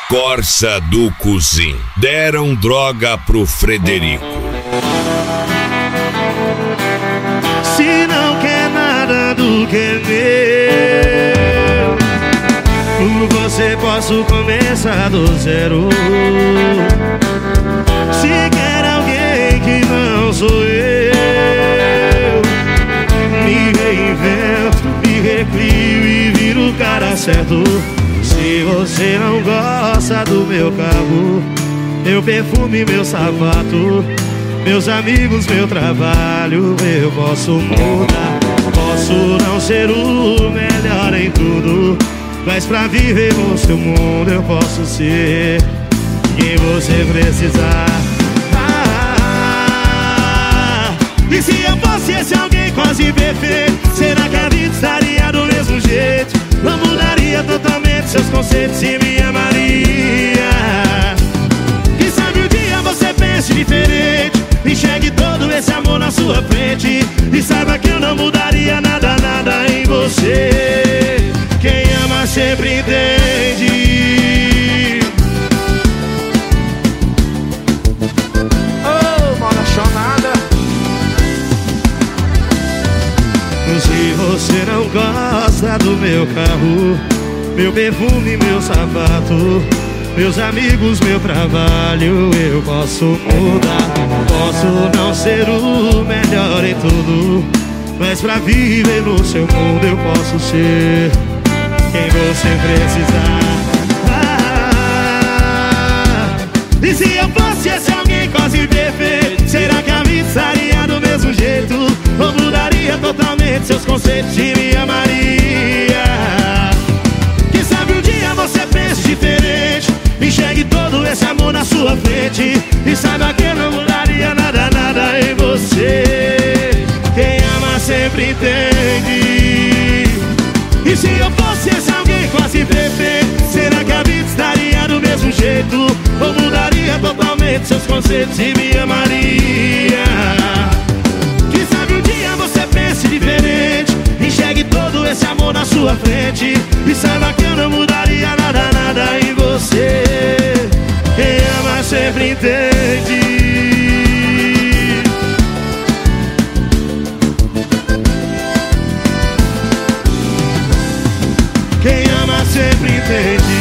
Corsa do Cuzim. Deram droga pro Frederico. Se não quer nada do que é meu, por você posso começar do zero. Se quer alguém que não sou eu, me reinvento, me recrio e viro o cara certo. Se você não gosta do meu carro, meu perfume, meu sapato, meus amigos, meu trabalho, eu posso mudar. Posso não ser o melhor em tudo, mas pra viver no seu mundo eu posso ser quem você precisar. E se eu fosse esse alguém quase perfeito, será que a vida estaria do mesmo jeito? Não mudaria totalmente seus conceitos e me amaria. Quem sabe um dia você pense diferente, enxergue todo esse amor na sua frente e saiba que eu não mudaria nada, nada em você. Quem ama sempre entende. Oh, maravilhosa. Se você não gosta do meu carro, meu perfume, meu sapato, meus amigos, meu trabalho, eu posso mudar. Posso não ser o melhor em tudo, mas pra viver no seu mundo eu posso ser quem você precisar. E se eu fosse esse alguém quase perfeito, será que a vida estaria do mesmo jeito? Ou mudaria totalmente seus conceitos e me amaria? Quem sabe um dia você pense diferente, enxergue todo esse amor na sua frente e saiba que eu não mudaria nada, nada em você. Quem ama sempre entende. E se eu fosse esse alguém quase perfeito, será que a vida estaria do mesmo jeito? Ou mudaria totalmente seus conceitos e me amaria? Quem sabe um dia você pense diferente, enxergue todo esse amor na sua frente e saiba que eu não mudaria nada, nada em você. Quem ama sempre entende. Quem ama sempre entende.